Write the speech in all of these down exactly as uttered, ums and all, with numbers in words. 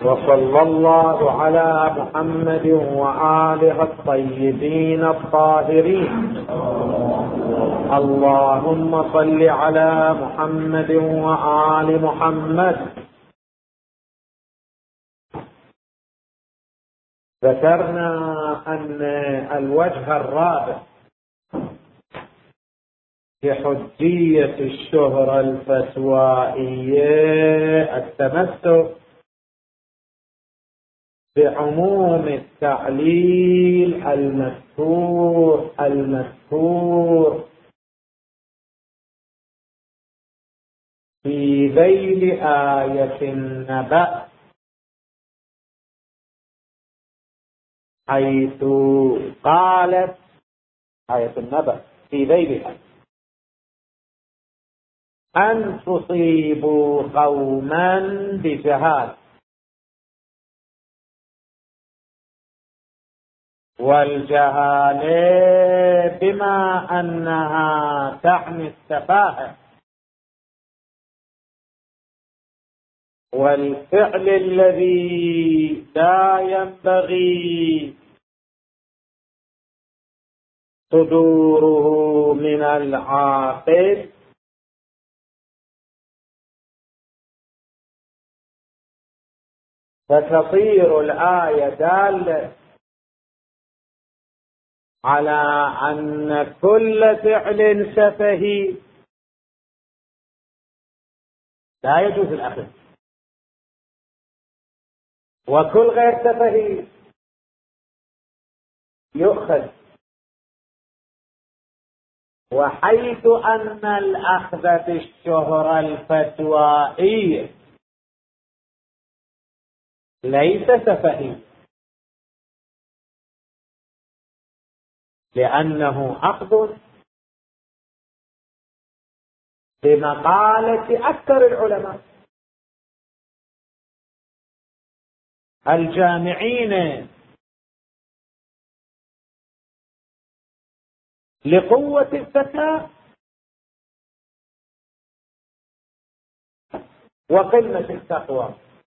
وصلى الله على محمد وآله الطيبين الطاهرين. اللهم صل على محمد وآل محمد. ذكرنا أن الوجه الرابع في حجية الشهرة الفتوائية التمسك بعموم التعليل المذكور المذكور في ذيل آية النبأ، حيث قالت آية النبأ في ذيلها: أن تصيبوا قوما بجهالة، والجهالة بما أنها تعني السفاهة، والفعل الذي لا ينبغي صدوره من العاقل، فتصير الآية دالة على أن كل فعل سفهي لا يجوز الأخذ، وكل غير سفهي يؤخذ. وحيث أن الأخذ بالشهرة الفتوائية ليس سفهي، لأنه أخذ بمقالة أكثر العلماء الجامعين لقوة الفتوى وقلة التقوى.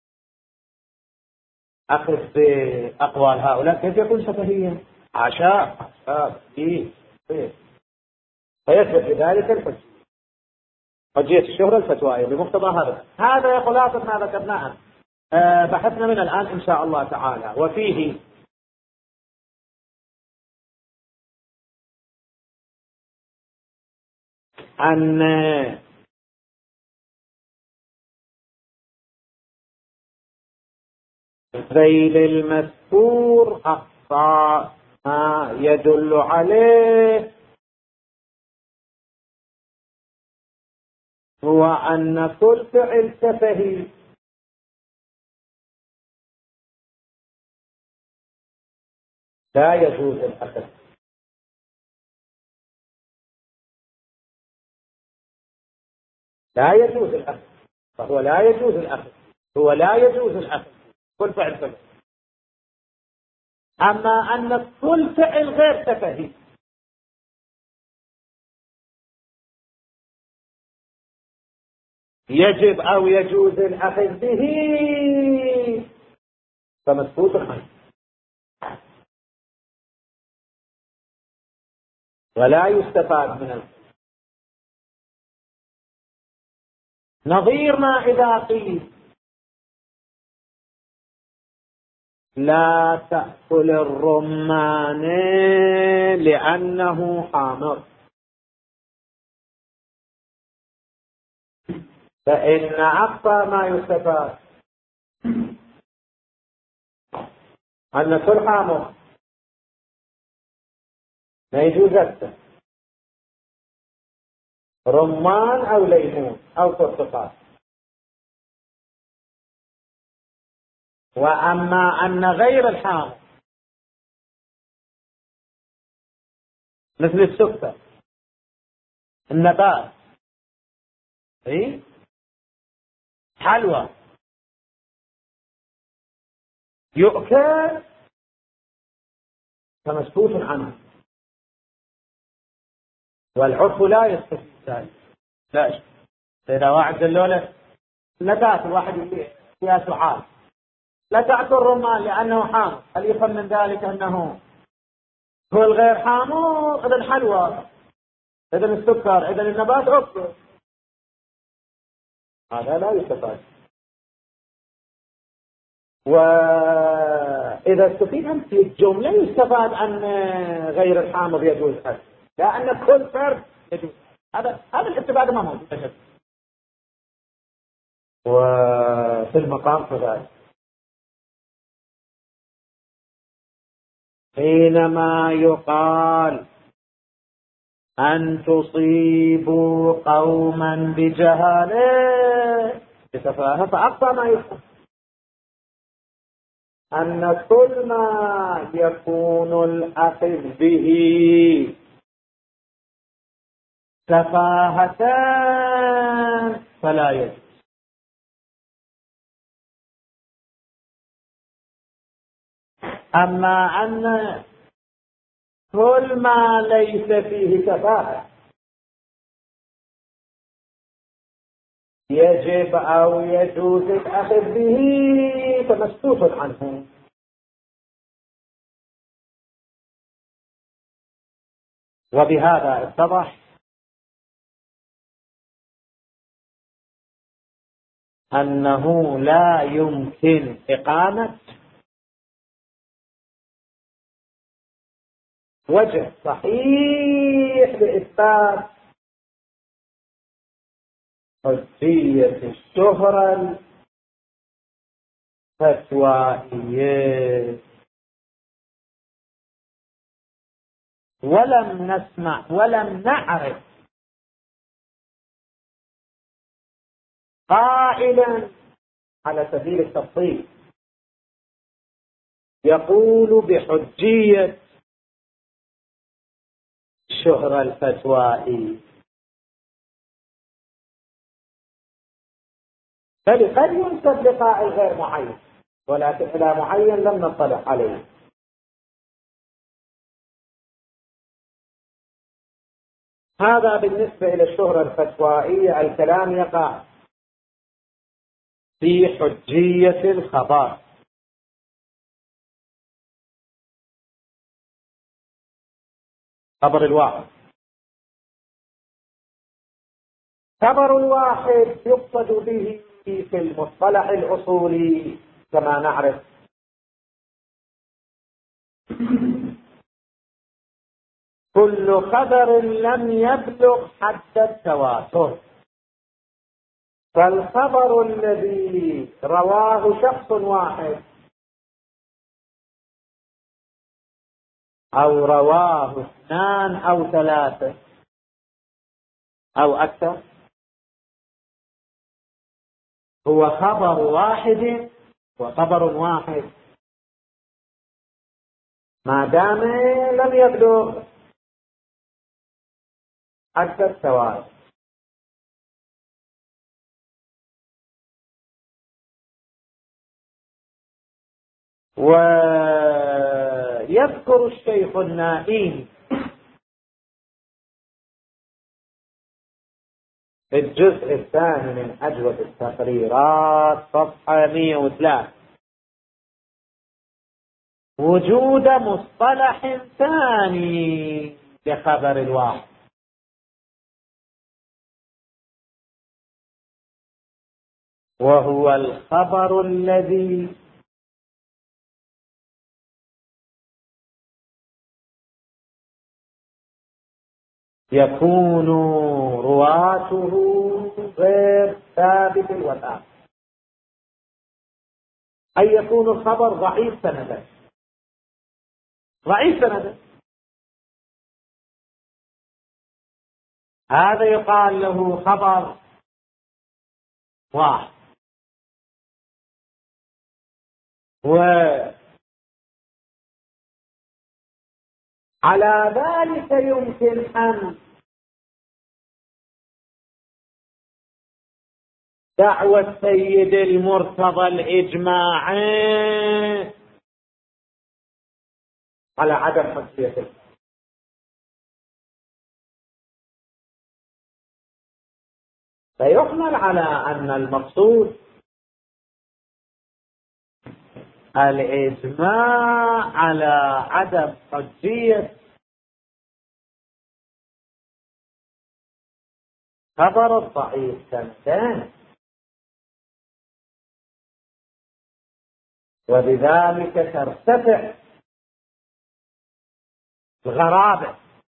أخذ بأقوال هؤلاء كيف يكون سفهيا؟ عشاء فيثبت بذلك الحجة، حجية الشهرة الفتوائية بمقتضى هذا. هذا خلاصة ما ذكرناه أه بحثنا من الآن إن شاء الله تعالى. وفيه أن ذيل المذكور أقصى ما يدل عليه هو أن كل فعل سفهي لا يجوز الأخذ، لا يجوز الأخذ، فهو لا يجوز الأخذ، هو لا يجوز الأخذ كل فعل سفهي. أما أن كل فعل غير سفهي يجب أو يجوز الأخذ به فمسكوت عنه، ولا يستفاد منه. نظير ما إذا قيل لا تأكل الرمان لأنه حامض، فإن أقصى ما يستفاد أن كل حامض ما يجوز أكثر، رمان أو ليمون أو برتقال. وأما أن غير الحامض مثل السكر، النبات، إيه؟ حلوى، يؤكل فمسكوت عنه، والعرف لا يستفيد ذلك. لا، إذا واحد قال له نبات الواحد فيها سعال لا تأكل رمان لأنه حامض، هل يفهم من ذلك أنه هو الغير حامض؟ إذا الحلوى، إذا السكر، إذا النبات أكل، هذا لا يستفاد. وإذا استفيد في الجملة يستفاد أن غير الحامض يجوز أكل، لأن كل فرد يجوز. هذا هذا الاستفادة ما موجود. وفي المقام كذلك حينما يقال أن تصيبوا قوما بجهالة بسفاهة، فأقصى ما يفهم أن كل ما يكون الأخذ به سفاهة فلا يجوز. أما أن كل ما ليس فيه سفاهة يجب أو يجوز الأخذ به فمسكوت عنه. وبهذا اتضح أنه لا يمكن إقامة وجه صحيح لإثبات حجية الشهرة الفتوائية. ولم نسمع ولم نعرف قائلا على سبيل التفصيل يقول بحجية الشهرة الفتوائية، بل قد ينسب لقائل غير معين، ولكن إلى معين لم نطلع عليه. هذا بالنسبة إلى الشهرة الفتوائية. الكلام يقع في حجية الخبر. خبر الواحد، خبر الواحد يقصد به في المصطلح الأصولي كما نعرف كل خبر لم يبلغ حد التواتر. فالخبر الذي رواه شخص واحد أو رواه اثنان أو ثلاثة أو أكثر هو خبر واحد وخبر واحد ما دام لم يبلغ حد التواتر. ويذكر الشيخ النائين في الجزء الثاني من أجوبة التقريرات صفحة مئة وثلاثة وجود مصطلح ثاني لخبر الواحد، وهو الخبر الذي يكون رواته غير ثابت الوثاق، أي يكون الخبر ضعيف سندا. ضعيف سندا هذا يقال له خبر واحد. وعلى ذلك يمكن أن دعوة سيد المرتضى الإجماعي على عدم حجيته فيحمل على أن المقصود الإجماع على عدم حجية خبر الضعيف سنتين، وبذلك ترتفع الغرابة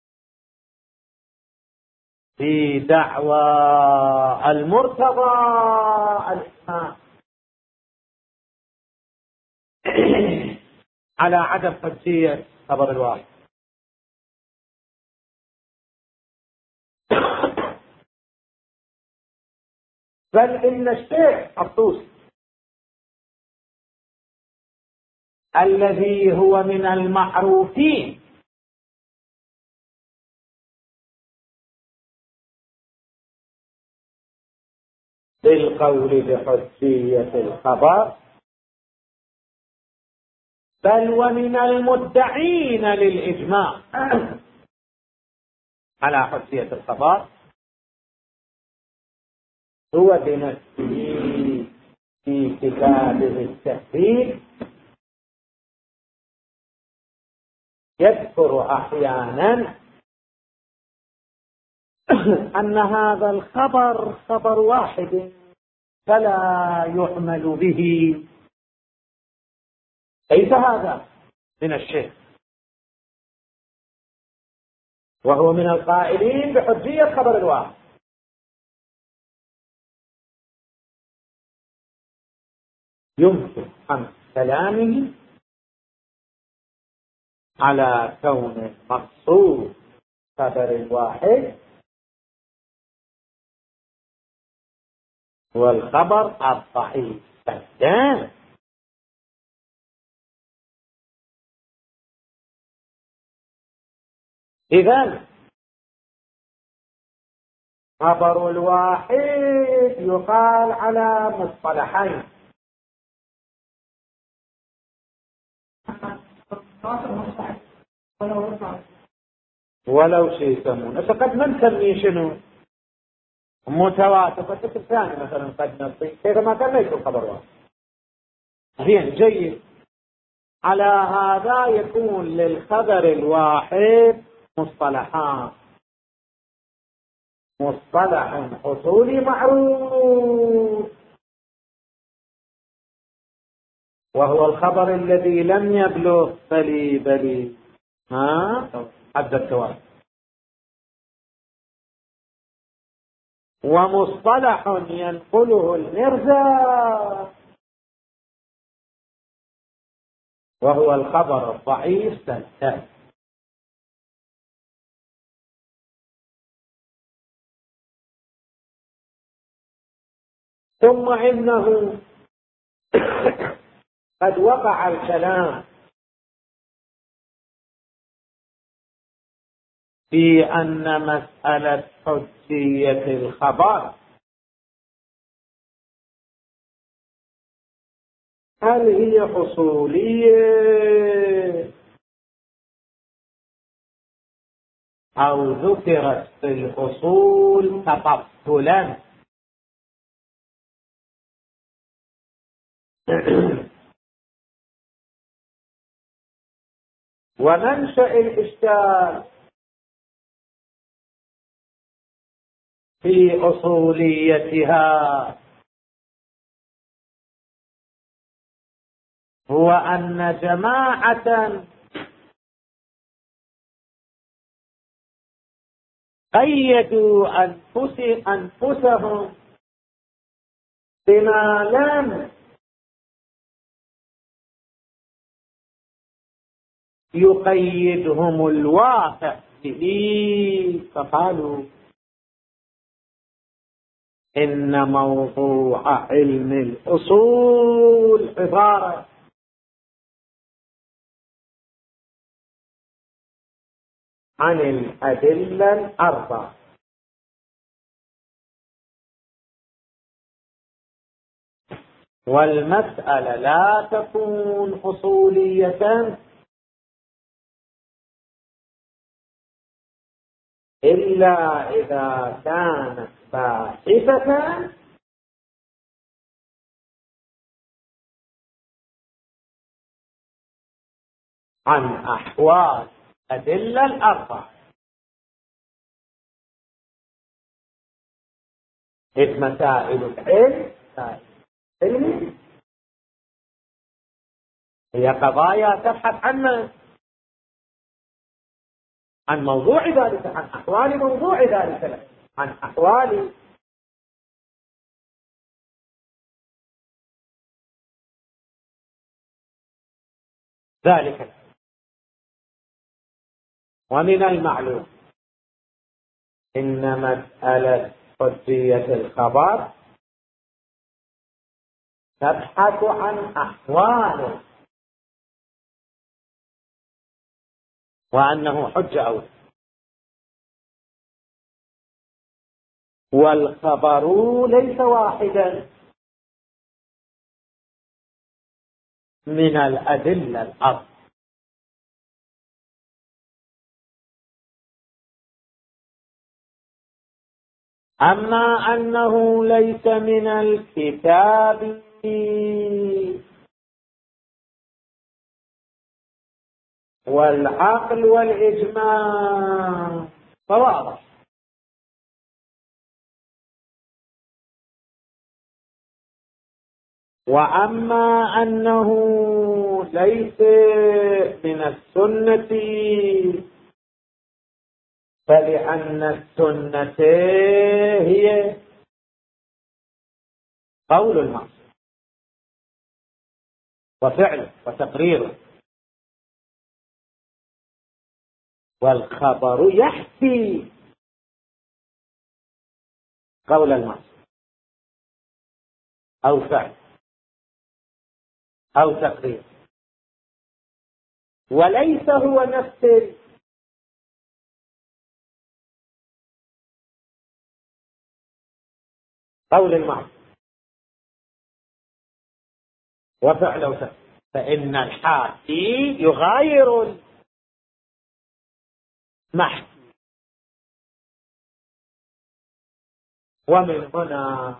في دعوى المرتضى الإجماع على عدم حجية خبر الواحد. بل إن الشيخ الطوسي الذي هو من المعروفين بالقول بحجية الخبر، بل ومن المدعين للإجماع على حجية الخبر، هو بنفسه في كتابه التهذيب يذكر أحيانا أن هذا الخبر خبر واحد فلا يعمل به. ليس هذا من الشيخ، وهو من القائلين بحجية خبر الواحد. يمكن عن كلامه على كون المقصود خبر الواحد والخبر الضعيف جدا. إذن خبر الواحد يقال على مصطلحين: ولو شيء يسمونه، فقد ما نسميه شنو متواتر، فالشكل الثاني مثلا قد نصي كيف ما كان ليس خبر واحد. زين جيد. على هذا يكون للخبر الواحد مصطلحان: مصطلح حصولي معروف وهو الخبر الذي لم يبلغ بلي بلي ها حد التواتر، ومصطلح ينقله المرزا وهو الخبر الضعيف سنتين. ثم إنه قد وقع الكلام في أن مسألة حجية الخبر هل هي حصولية أو ذكرت في الحصول تطفلا. ومنشأ الإشكال في أصوليتها هو أن جماعة قيدوا أنفسهم بما لم يقيدهم الواقع به، فقالوا إن موضوع علم الأصول عبارة عن الأدلة الأربع، والمسألة لا تكون أصولية إلا إذا كانت باحثة عن أحوال الأدلة الأربعة، إذ مسائل العلم علم هي قضايا تبحث عن عن موضوع ذلك، عن أحوال موضوع ذلك، عن أحوال ذلك. ومن المعلوم إن مسألة حجية الخبر تبحث عن أحواله وأنه حجة أو لا. والخبر ليس واحدا من الأدلة الأربعة. أما أنه ليس من الكتاب والعقل والإجماع فواضح. وأما أنه ليس من السنة فلأن السنة هي قول المعصوم وفعله وتقريره، والخبر يحكي قول المعصوم أو فعل أو تقرير، وليس هو نفس قول المعصوم وفعل أو تقرير. فإن الحاكي يغاير المحكي. ومن هنا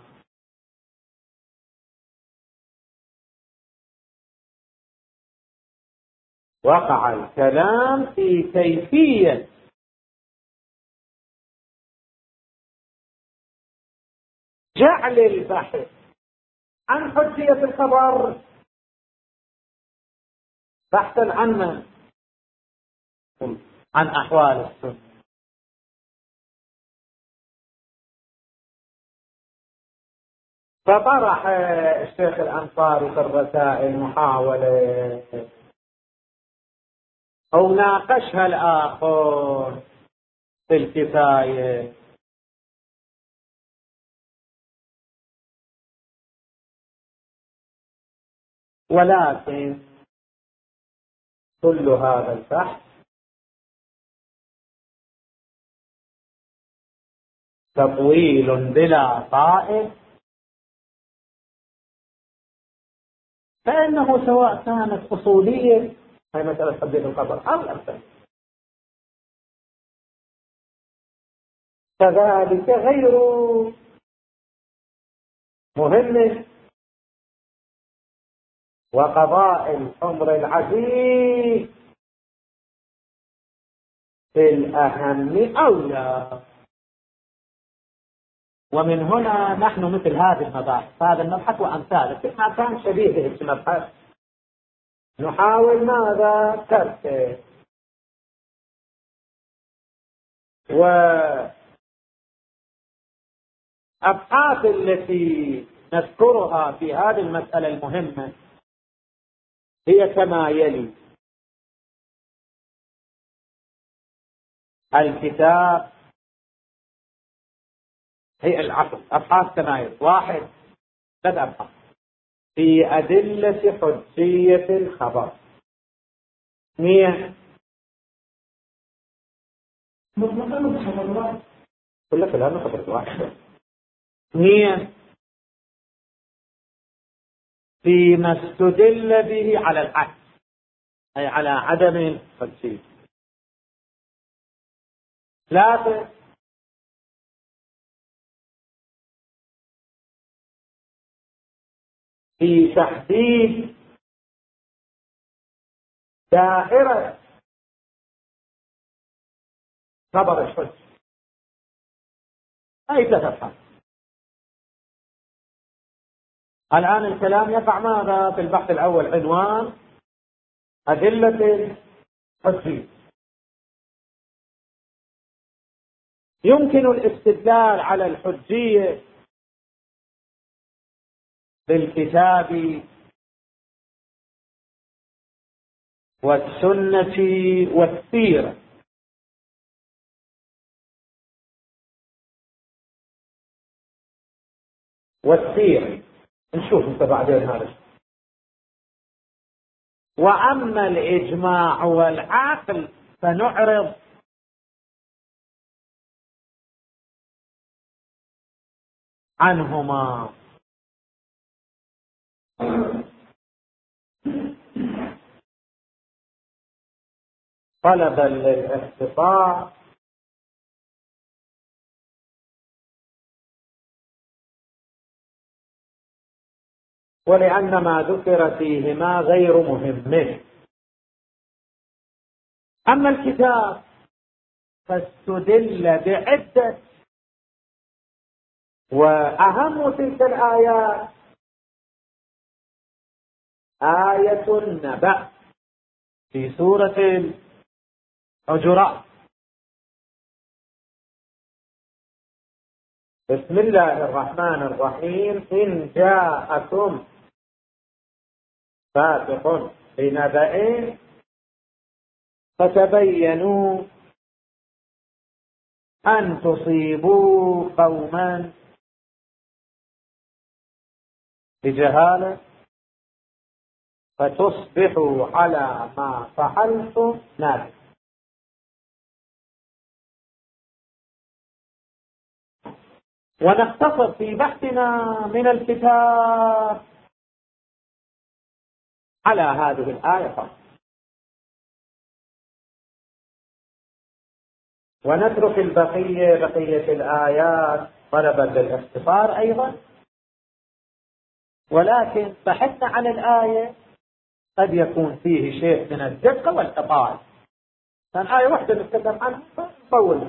وقع الكلام في كيفية جعل البحث عن حجية الخبر بحثا عن من؟ عن أحوال السنة. فطرح الشيخ الأنصاري في الرسائل محاولة أو ناقشها الآخر في الكفاية، ولكن كل هذا البحث تطويل بلا طائل، فإنه سواء كانت أصولية هي مسألة حجية الخبر أو أمثل كذلك غير مهم. وقضاء الأمر العزيز في الأهم أولى. ومن هنا نحن مثل هذه المباحث، هذا المبحث وأمثاله كما كان شبيه به المبحث، نحاول ماذا تركه. وأبحاث التي نذكرها في هذه المسألة المهمة هي كما يلي: الكتاب هي العقل، أبحاث كما يلي: واحد، ثلاث أبحاث في أدلة حجية الخبر. اثنين، كل كلام خبر واحد. اثنين، فيما استدل به على العكس، أي على عدم الحجية. ثلاثة، في تحديد دائرة خبر الحج أي تفهم. الآن الكلام يقع ماذا في البحث الأول؟ عنوان أدلة الحجية. يمكن الاستدلال على الحجية بالكتاب والسنة والسيرة. والسيرة نشوف انت بعدين هذا. وأما الإجماع والعقل فنعرض عنهما. طلبا للاختصار ولأن ما ذكر فيهما غير مهم. أما الكتاب فاستدل بعدة، وأهم تلك الآيات آية النبأ في سورة الحجرات. بسم الله الرحمن الرحيم. إن جاءكم فاسق بنبأ فتبينوا أن تصيبوا قوما بجهالة فتصبحوا على ما فعلتم نادمين. ونقتصر في بحثنا من الكتاب على هذه الآية فقط، ونترك البقية بقية الآيات طلبا للاختصار أيضا. ولكن بحثنا عن الآية قد يكون فيه شيء من الدقة والإطالة. كان آية واحدة نتكلم عنها فنطول.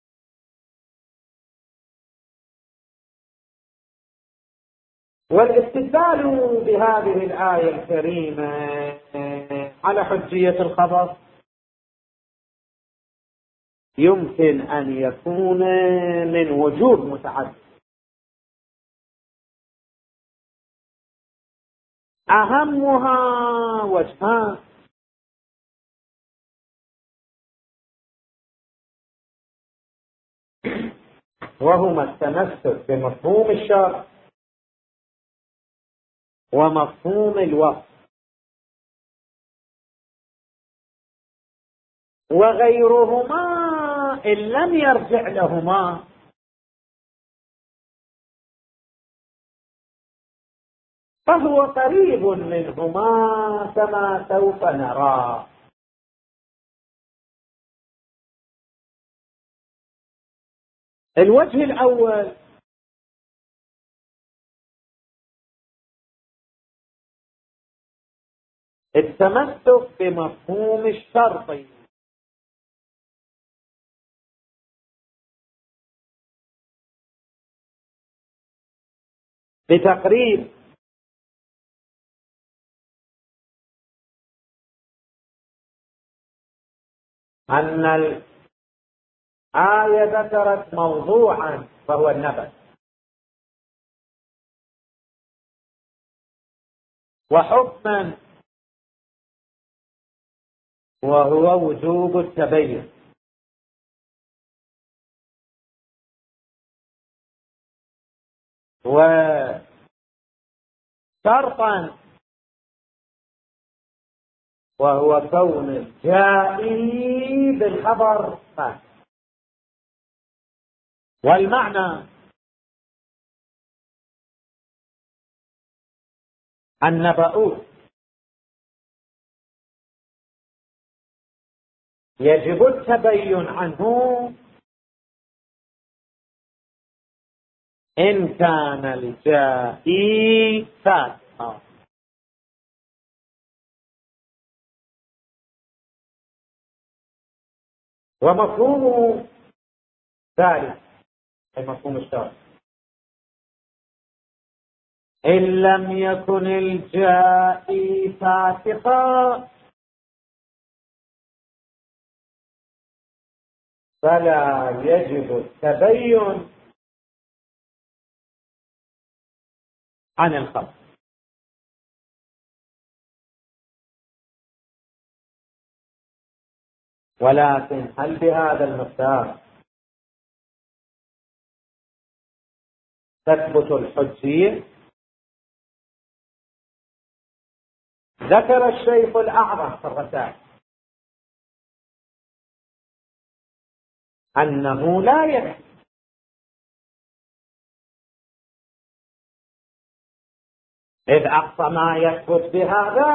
والاستدلال بهذه الآية الكريمة على حجية الخبر يمكن أن يكون من وجوه متعددة. أهمها وجهان. وهما التمسك بمفهوم الشرع ومفهوم الوصف، وغيرهما إن لم يرجع لهما فهو قريب منهما كما سوف نرى. الوجه الأول التمسك بمفهوم الشرط بتقريب أن الآية ذكرت موضوعا وهو النبأ، وحكما وهو وجوب التبين، وشرطا وهو كون الجائي بالخبر فاسق. والمعنى النبأ يجب التبين عنه إن كان الجائي فاسقا. ومفهوم ذلك أي مفهوم الشرع إن لم يكن الجائي فاسقا فلا يجب التبين عن الخبر. ولكن هل بهذا المقدار تثبت الحجية؟ ذكر الشيخ الأعظم في الرسائل أنه لا يكفي إذ أقصى ما يثبت بهذا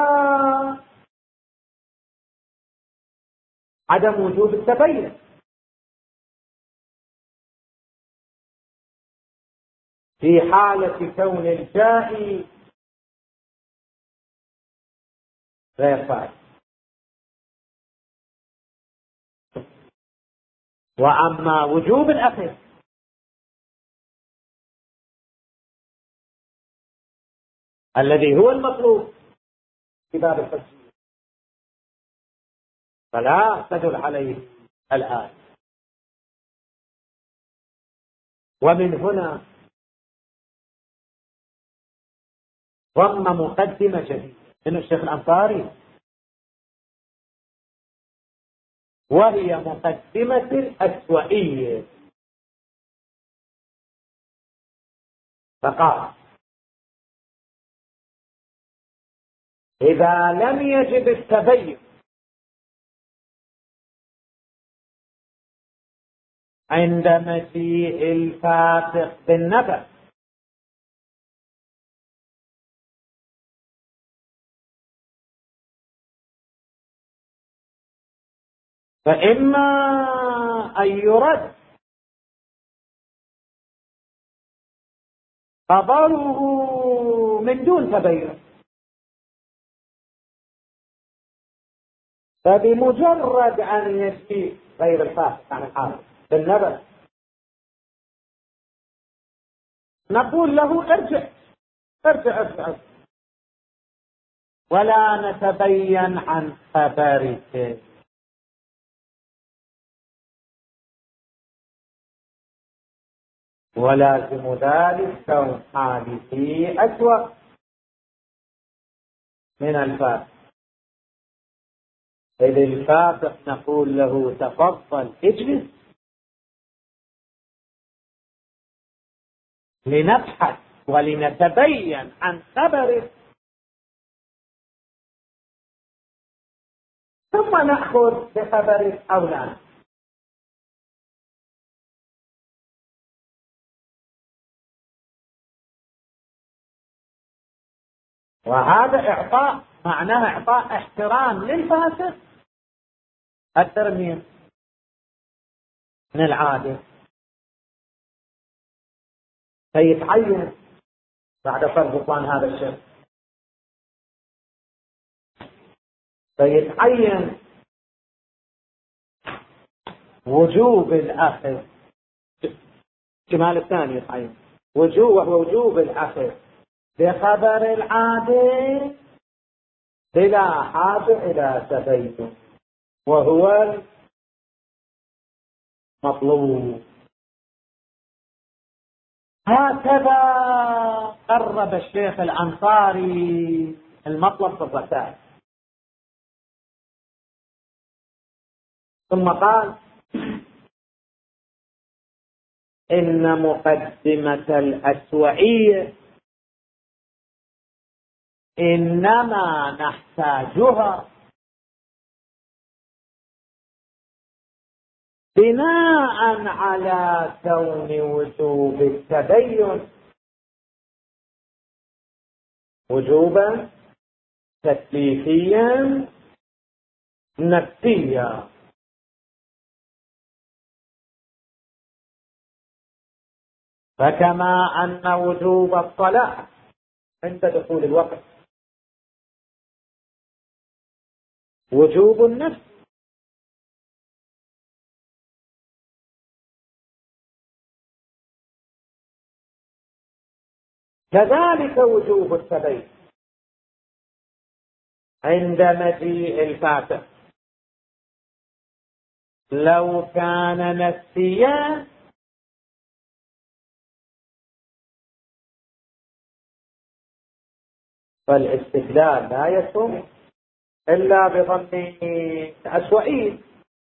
عدم وجود التبين، في حالة كون الجائي غير فاعل. وأما وجوب الأخذ الذي هو المطلوب في باب الحج فلا تدل عليه الآن. ومن هنا ضم مقدمة جديدة من الشيخ الأنصاري، وهي مقدمة الأسوئية، فقال إذا لم يجب التبين عند مجيء الفاسق بالنبأ فإما أن يرد خبره من دون تبين، فبمجرد أن يجيء غير الفاسق عن الحال بالنبأ نقول له ارجع ارجع ارجع ولا نتبين عن خبرك. ولازم ذلك كون حالته أسوأ من الفاسق، إذ الفاسق نقول له تفضل اجلس لنبحث ولنتبين عن خبرك ثم نأخذ بخبرك أو لا. وهذا إعطاء معناه إعطاء احترام للفاسق أكثر من من العادة، فيتعين بعد فرض بطلان هذا الشيء فيتعين وجوب الأخذ. الجمال الثاني يتعين وجوب وهو وجوب الأخذ بخبر العادة بلا حاجة إلى تبين، وهو المطلوب. هكذا قرب الشيخ الأنصاري المطلب في الرسائل، ثم قال إن مقدمة الأسوئية إنما نحتاجها بناء على كون وجوب التبين وجوبا تكليفيا نفسيا، فكما أن وجوب الصلاة عند دخول الوقت وجوب النفس كذلك وجوب التبين عند مجيء الفاتح لو كان نسيا فالاستدلال لا يتم إلا بظن أسوئين.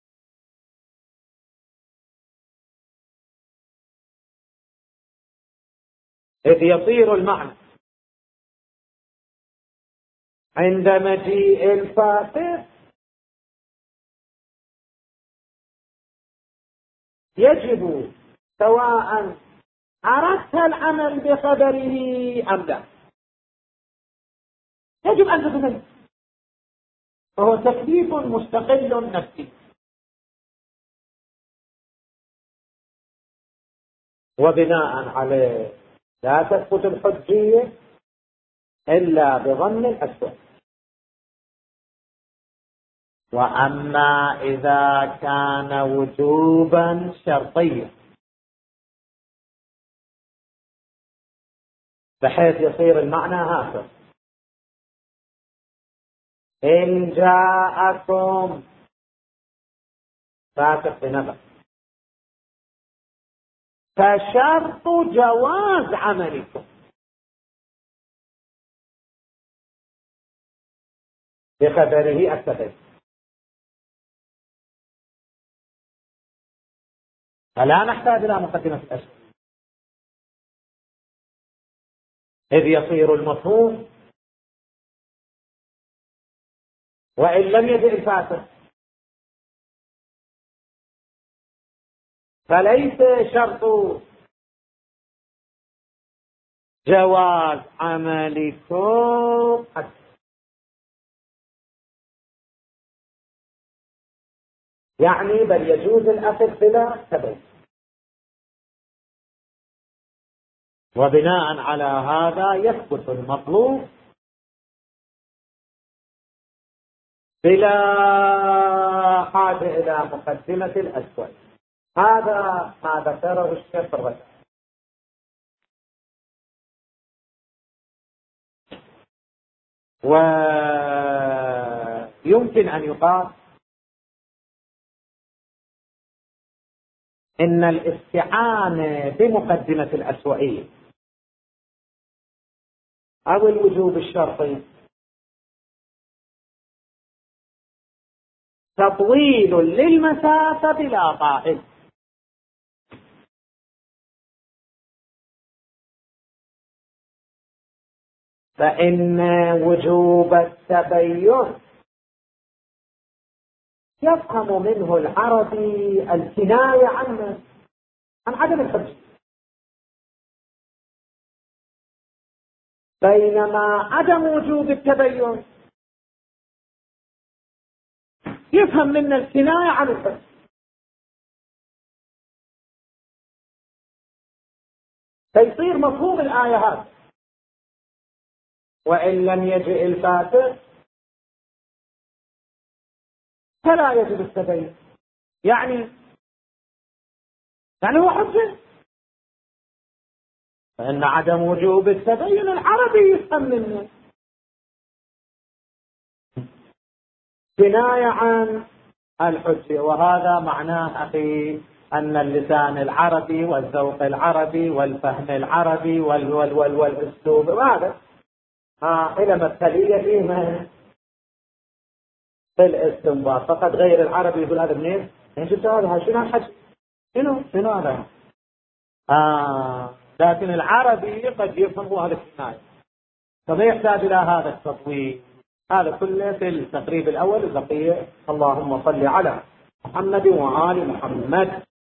إذ يصير المعنى عند مجيء الفاتح يجب سواء أردت العمل بخبره أم لا، يجب أن تتبين، فهو تكليف مستقل نفسي. وبناء عليه لا تثبت الحجية إلا بظن الأسوأ. وأما إذا كان وجوبا شرطيا بحيث يصير المعنى هكذا: إن جاءكم فاتح بنبأ فشرط جواز عملكم بخبره التبين، فلا نحتاج إلى مقدمة الأشياء، إذ يصير المفهوم وإن لم يجئ الفاتح فليس شرط جواز عملكم يعني بل يجوز الأخذ بلا تبين. وبناء على هذا يثبت المطلوب بلا حاجة إلى مقدمة الأسود. هذا ما ذكره الشيخ الرجل. ويمكن أن يقال إن الاستعانة بمقدمة الأسوئية أو الوجوب الشرطي تطويل للمسافة بلا طائل، فإن وجوب التبين يفهم منه العربي الكناية عنه عن عدم الحجة، بينما عدم وجوب التبين يفهم منا الكناية عن الحجة. فيصير مفهوم الآية هذا: وإن لم يجئ الفاتح فلا يجب التبين، يعني يعني هو حجة، فإن عدم وجوب التبين العربي يفهم منه كناية عن الحجة. وهذا معناه أخي أن اللسان العربي والذوق العربي والفهم العربي وال وال وال والأسلوب هذا علم التالية فيه في الاستنباط فقط. غير العربي يقول هذا منين؟ يعني شفت هذا شنو الحج؟ شنو شنو هذا؟ آه لكن العربي قد يفهم هذا الكناية، فما يحتاج إلى هذا التطويل. هذا كله في التقريب الأول. البقية اللهم صل على محمد وآل محمد.